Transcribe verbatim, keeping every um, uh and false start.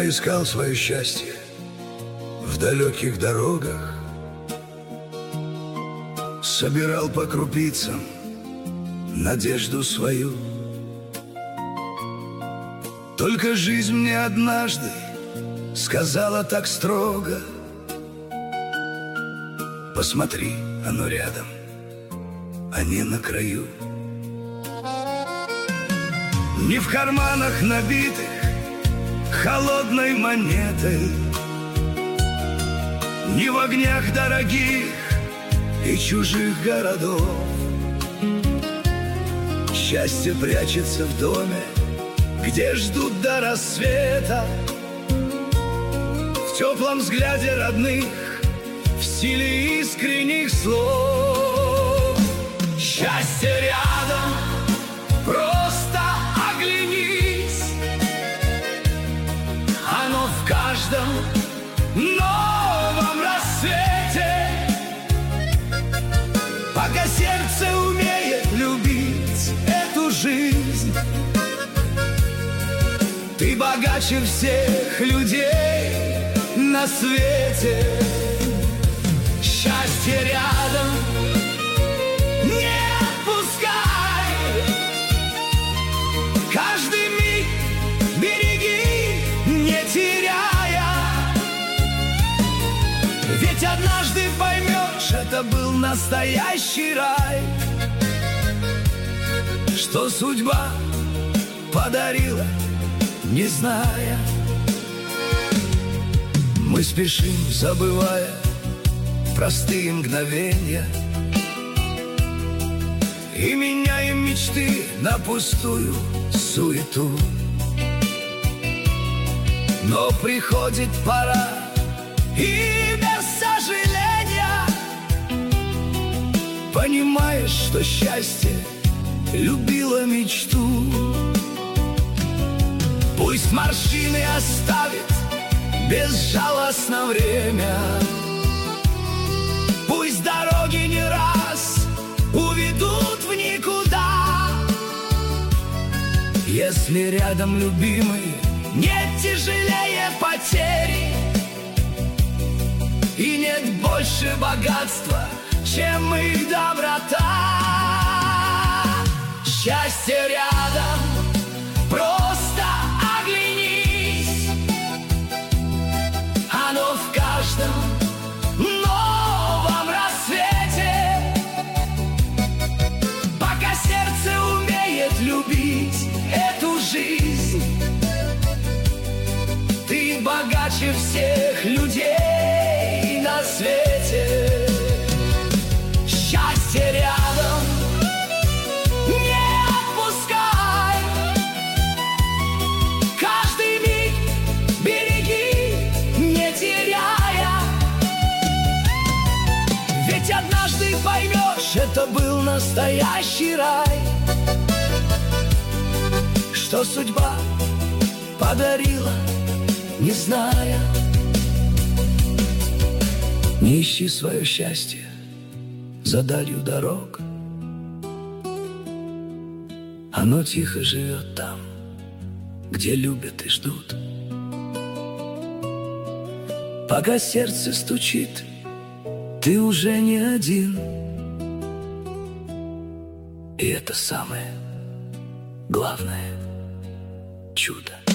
Я искал свое счастье в далеких дорогах, собирал по крупицам надежду свою. Только жизнь мне однажды сказала так строго: посмотри, оно рядом, а не на краю. Не в карманах набитых холодной монетой, не в огнях дорогих и чужих городов. Счастье прячется в доме, где ждут до рассвета, в теплом взгляде родных, в силе искренних слов. Счастье рядом, просто оглянись, оно в каждом новом рассвете. Пока сердце умеет любить эту жизнь, ты богаче всех людей на свете. Счастье рядом, не отпускай, каждый миг береги, не теряя. Ведь однажды поймешь, это был настоящий рай, что судьба подарила, не зная. Мы спешим, забывая простые мгновенья, и меняем мечты на пустую суету. Но приходит пора, и без сожаления понимаешь, что счастье любило мечту. Пусть морщины оставит безжалостно время, пусть дороги не раз уведут в никуда. Если рядом любимый, нет тяжелее потери, и нет больше богатства, чем их доброта. Счастье рядом, просто оглянись, оно в каждом новом рассвете. Пока сердце умеет любить эту жизнь, ты богаче всех людей на свете. Счастье рядом, не отпускай, каждый миг береги, не теряя. Ведь однажды поймешь, это был настоящий рай, что судьба подарила, не зная. Не ищи свое счастье за далью дорог, оно тихо живет там, где любят и ждут. Пока сердце стучит, ты уже не один, и это самое главное чудо.